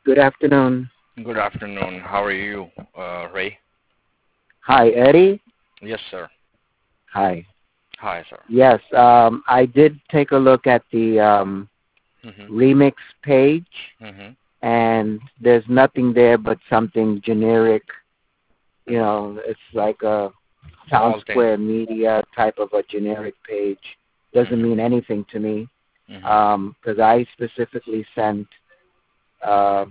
Good afternoon. Good afternoon. How are you, Ray? Hi, Eddie. Yes, sir. Hi. Hi, sir. Yes, I did take a look at the Mhm. remix page, Mhm. and there's nothing there but something generic. Mhm. It's like a Town Small things. Square Media type of a generic page. Doesn't Mhm. mean anything to me Mhm. because I specifically sent uh,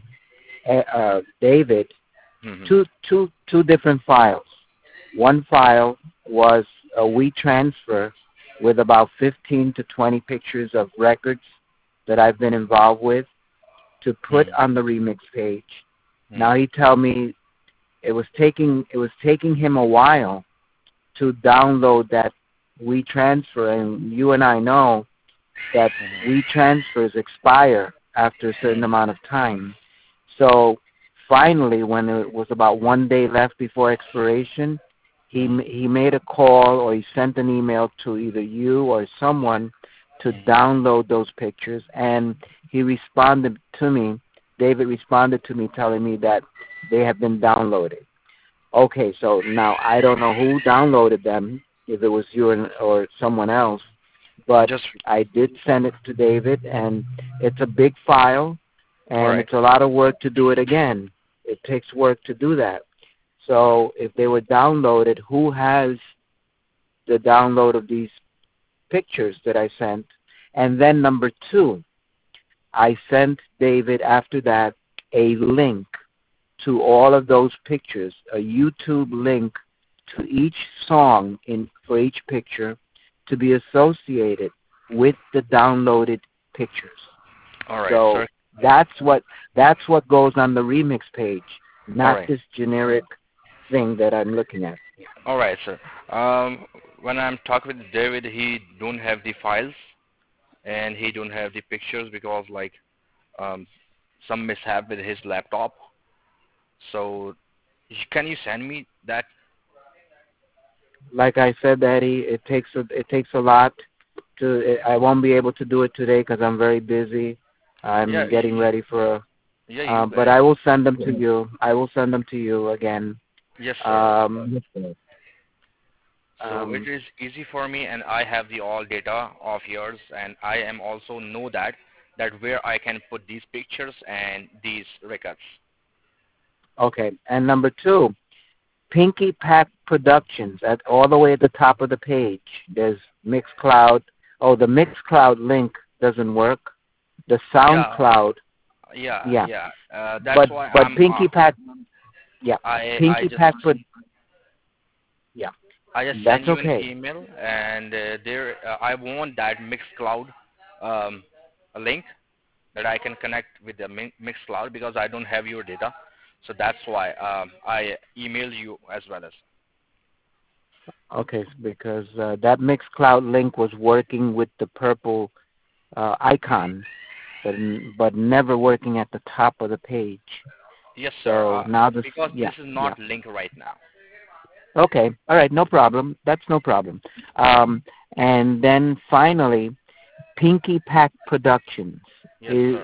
David Mhm. two different files. One file was a WeTransfer with about 15 to 20 pictures of records that I've been involved with to put Mhm. on the remix page. Now Mhm. he tell me it was taking him a while to download that WeTransfer, and you and I know that Mhm. WeTransfers expire after a certain Mhm. amount of time. So finally, when it was about 1 day left before expiration, Mhm. he made a call or he sent an email to either you or someone to Mhm. download those pictures, and he responded to me. David responded to me telling me that they have been downloaded. Okay, so now I don't know who downloaded them, if it was you or someone else, but Just I did send it to David, and it's a big file, all and right. it's a lot of work to do it again. It takes work to do that. So if they were downloaded, who has the download of these pictures that I sent? And then number two, I sent David after that a link to all of those pictures, a YouTube link to each song in for each picture to be associated with the downloaded pictures. All right, So sir. that's what goes on the remix page, All not right. this generic thing that I'm looking at. All right, sir. When I'm talking with David, he don't have the files and he don't have the pictures because like um some mishap with his laptop. So can you send me that? Like I said, Eddie, it takes a lot to. I won't be able to do it today because I'm very busy. Yeah, I'm getting ready for a. yeah, you But guys. I will send them to you. I will send them to you again. Yes, sir. Um, So it um, is easy for me, and I have the all data of yours, and I am also know that where I can put these pictures and these records. okay. And number two, Pinky Pack Productions at all the way at the top of the page. There's Mixcloud. Oh, the Mixcloud link doesn't work. The Yeah, SoundCloud, yeah, yeah. yeah. That's But why but I'm. Pinky Pack, yeah. I Pinky just Pack, yeah. send That's you an okay. email, and there I want that Mixcloud um, a link that I can connect with the Mixcloud because I don't have your data. So that's why I emailed you as well as. Okay, because that Mixcloud link was working with the purple icon, but never working at the top of the page. Yes, sir. So now Because yeah, this is yeah. not linked right now. Okay, all right, no problem. That's no problem. Um, and then finally, Pinky Pack Productions Yes, is sir.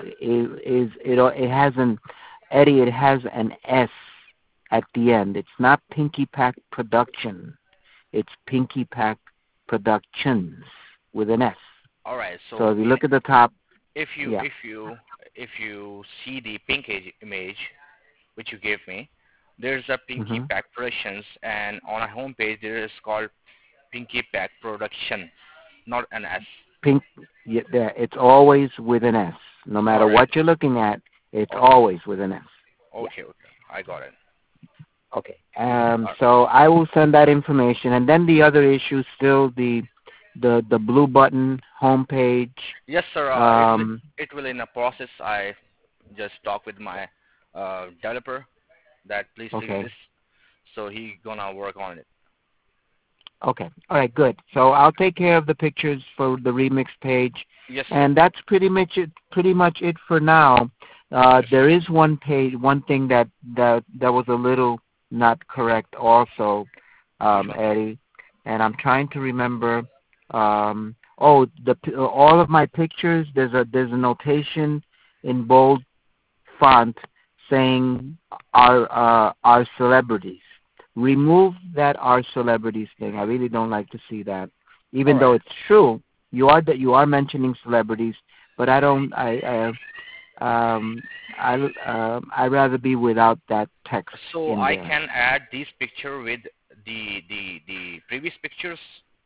it has an Eddie. It has an S at the end. It's not Pinky Pack Production. It's Pinky Pack Productions with an S. All right. So So if you look at the top, if you yeah. if you if you see the image which you gave me, there's a Pinky hmm Pack Productions, and on a home page there is called Pinky Pack Production, not an S. Pink, yeah, there. It's always with an S. No All matter right. what you're looking at, it's Okay. always with an S. Yeah. Okay. Okay. I got it. Okay. All right. So I will send that information, and then the other issue still the blue button homepage. Yes, sir. Um, It will in a process. I just talk with my developer that please fix okay. this, so he gonna work on it. Okay. All right. Good. So I'll take care of the pictures for the remix page, Yes, sir. and that's pretty much it. Pretty much it for now. Yes, sir. There is one thing that was a little not correct also, Mhm. Eddie, and I'm trying to remember. All of my pictures. There's a notation in bold font saying our celebrities. Remove that our celebrities thing. I really don't like to see that, even All though right. it's true. You are mentioning celebrities, but I don't. I'd rather be without that text So in I there. can add this picture with the previous pictures.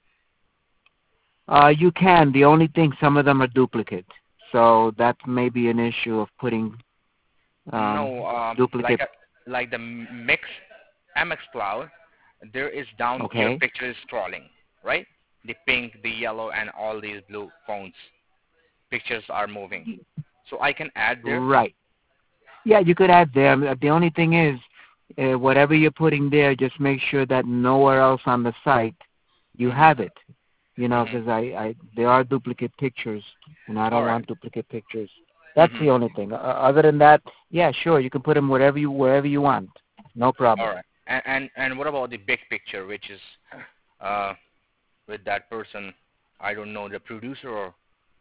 You can. The only thing, some of them are duplicate, so that may be an issue of putting No, duplicate. like the Mix MX Cloud, there is down your Okay. picture is scrolling, right? The pink, the yellow, and all these blue phones pictures are moving. So I can add there. Right. Yeah, you could add them. The only thing is, whatever you're putting there, just make sure that nowhere else on the site you Mhm. have it. You know, Mhm. because there are duplicate pictures, and I All don't right. want duplicate pictures. That's Mhm. the only thing. Other than that, yeah, sure, you can put them wherever you want. No All problem. right. And what about the big picture, which is uh with that person? I don't know the producer or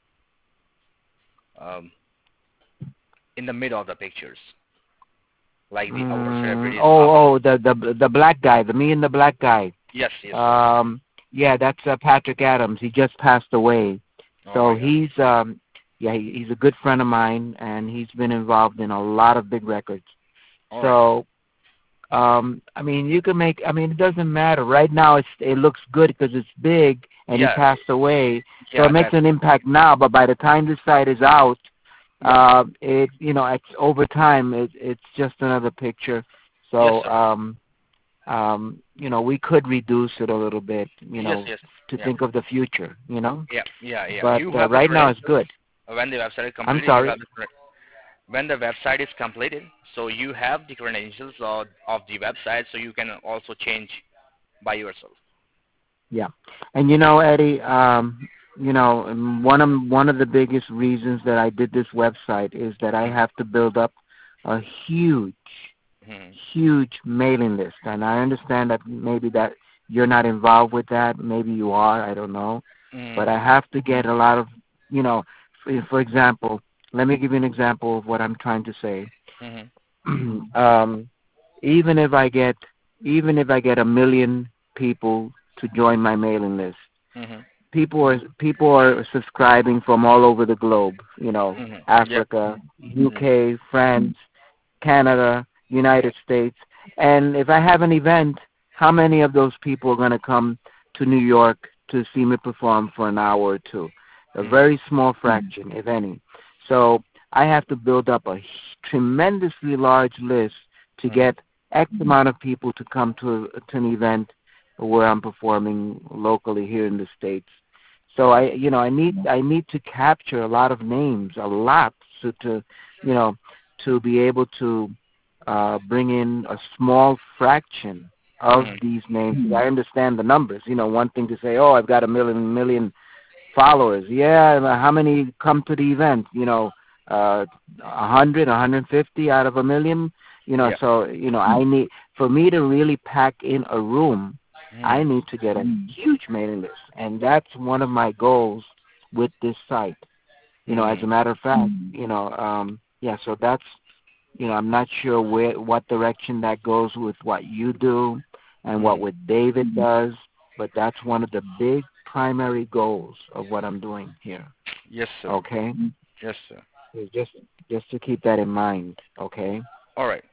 um in the middle of the pictures, like the our celebrities up. The black guy, the me and the black guy. Yes. Yes, sir. Um, yeah, that's Patrick Adams. He just passed away. Oh So my God. he's a good friend of mine, and he's been involved in a lot of big records. All right. So, I mean, you can make. I mean, it doesn't matter. Right now, it looks good because it's big, and he Yeah. passed away. So Yeah. it makes That's an impact now. But by the time this site is out, yep. it's over time. It's just another picture. Yes, So, sir. we could reduce it a little bit, Yes. Yes. to Yeah. think of the future, Yeah. Yeah. Yeah. But You have the right now it's credentials good. when the website is I'm completed. You sorry. have when the website is completed, so you have the credentials of the website, so you can also change by yourself. Yeah, and Eddie, one of the biggest reasons that I did this website is that I Mhm. have to build up a huge, Mhm. huge mailing list, and I understand that maybe that you're not involved with that. Maybe you are. I don't know, but Mhm. I have to get a lot of, for example, let me give you an example of what I'm trying to say. Mhm. um, even if I get a million people to join my mailing list, Mhm. people are subscribing from all over the globe. Mhm. Yep. Africa, Mhm. UK, France, Canada, Yep. United States. And if I have an event, how many of those people are going to come to New York to see me perform for an hour or two? A Mhm. very small fraction, if any. So I have to build up a tremendously large list to Mhm. get X amount of people to come to an event where I'm performing locally here in the States. So I need to capture a lot of names, a lot, you know to be able to bring in a small fraction of Mhm. these names. I understand the numbers. One thing to say, oh, I've got a million followers. Yeah, how many come to the event? 100, 150 out of a million. Yeah. So I need for me to really pack in a room. I Mhm. need to get a huge mailing list, and that's one of my goals with this site. As a Mhm. matter of fact, yeah. So that's I'm not sure what direction that goes with what you do and what Mhm. with David does, but that's one of the big primary goals of what I'm doing here. Yes, sir. Okay, Yes, sir. so just to keep that in mind. Okay. All right.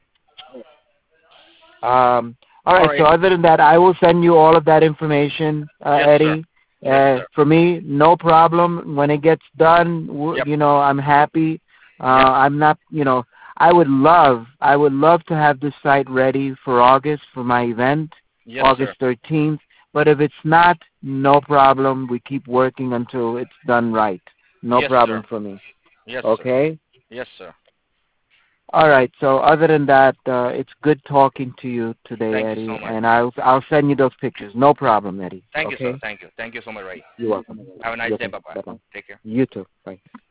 All All right. So right. other than that, I will send you all of that information, Yes, sir. Eddie. Yes, sir. For me, no problem. When it gets done, Yep. I'm happy. Yep. I'm not, I would love to have this site ready for August for my event, Yes, August sir. 13th. But if it's not, no problem. We keep working until it's done right. No Yes, sir. problem for me. Yes, sir. Okay. Yes, sir. All right. So other than that, it's good talking to you today, Thank you so Eddie, much. and I'll send you those pictures. No problem, Eddie. Thank you, sir. Okay. Thank you. Thank you so much, Ray. You're welcome. Have a nice You're day. welcome. Bye bye. Bye bye. Take care. You too. Bye.